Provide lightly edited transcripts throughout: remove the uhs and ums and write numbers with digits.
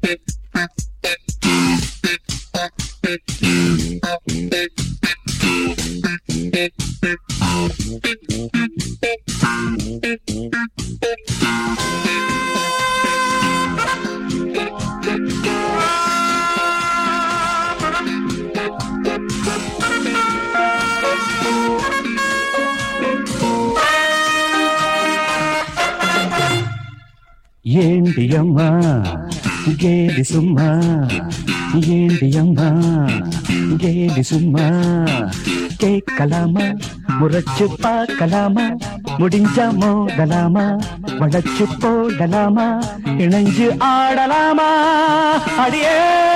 ஏண்டியம்மா கேலி சும்மா, ஏண்டியம்மா கேலி சும்மா, கேட்கலாமா முறைச்சு பார்க்கலாமா, முடிஞ்சா மோதலாமா, வளைச்சு போடலாமா, இணைஞ்சு ஆடலாமா, அடியே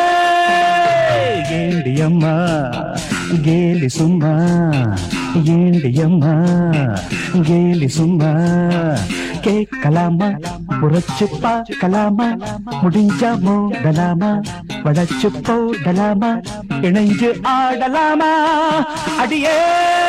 ஏண்டியம்மா கேலி சும்மா, ஏண்டியம்மா கேலி சும்மா, கேட்கலாமா முறைச்சு பார்க்கலாமா, முடிஞ்சா மோதலாமா, வளைச்சு போடலாமா, இணைஞ்சு ஆடலாமா, அடியே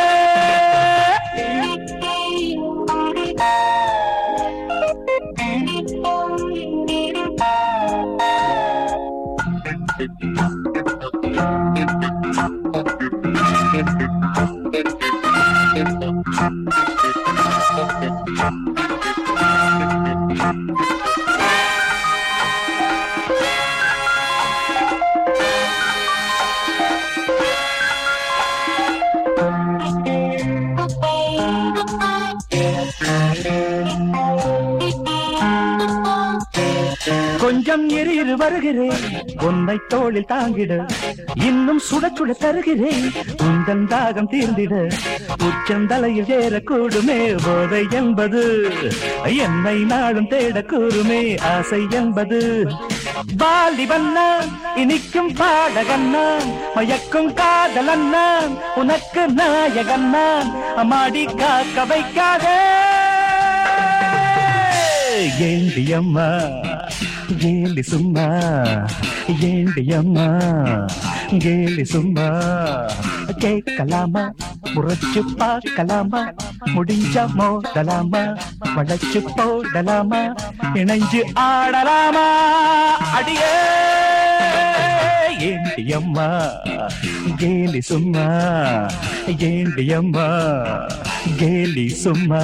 கொஞ்சம் இரு வருகிறேன் உன்னை தோளில் தாங்கிட, இன்னும் சுட சுட தருகிறேன் உந்தன் தாகம் தீர்ந்திட, உச்சந்தலையில் ஏறக்கூடுமே போதை என்பது, என்னை நாளும் தேடக்கூடுமே ஆசை என்பது, வாலிபன்னான் இனிக்கும் பாடகன்னான், மயக்கும் காதலன்னான், உனக்கு நாயகன்னான், அம்மாடி காக்க வைக்காதே ஏண்டியம்மா கேலி சும்மா, ஏண்டியம்மா கேலி சும்மா, கேட்கலாமா முறைச்சு பார்க்கலாமா, முடிஞ்சா மோதலாமா, வளைச்சு போடலாமா, இணைஞ்சு ஆடலாமா, அடியே ஏண்டியம்மா கேலி சும்மா, ஏண்டியம்மா கேலி சும்மா.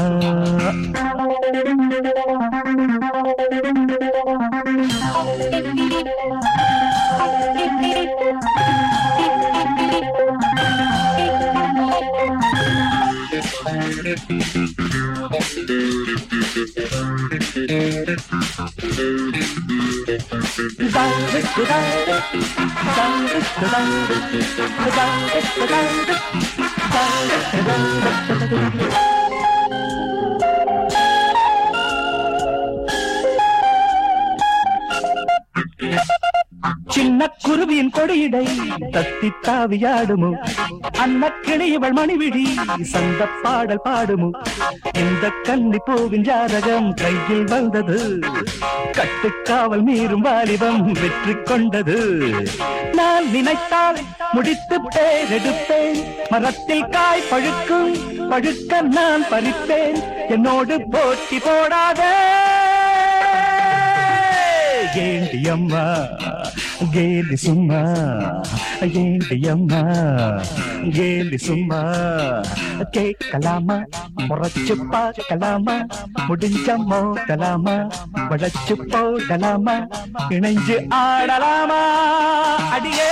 சின்ன குருவியின் கொடியிடை தத்தி தாவியாடுமோ, அன்னக்கிளியவள் மணிவிழி சந்த பாடல் பாடுமோ, இந்த கன்னி பூவின் ஜாதகம் கையில் வந்தது, கட்டுக்காவல் மீறும் வாலிபம் வெற்றி கொண்டது, நான் நினைத்தால் முடித்து பேரெடுப்பேன், மரத்தில் காய் பழுக்கும் பழுக்க நான் பறிப்பேன், என்னோடு போட்டி போடாதே ஏண்டியம்மா கேலி சும்மா, ஏண்டியம்மா கேலி சும்மா, கேட்கலாமா முறைச்சு பார்க்கலாமா, முடிஞ்ச மோதலாமா, வளைச்சு போடலாமா, இணைஞ்சு ஆடலாமா, அடியே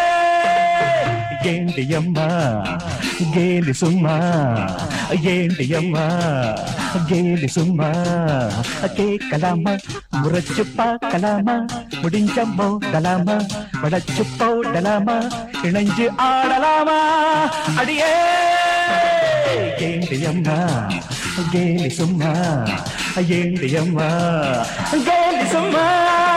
ஏண்டியம்மா கேலி சும்மா, ஏண்டியம்மா கேலி சும்மா, கேட்கலாமா முறைச்சு பார்க்கலாமா, முடிஞ்ச மோதலாமா, வளைச்சு போடலாமா, இணைஞ்சு ஆடலாமா, அடியே ஏண்டியம்மா கேலி சும்மா, ஏண்டியம்மா கேலி சும்மா.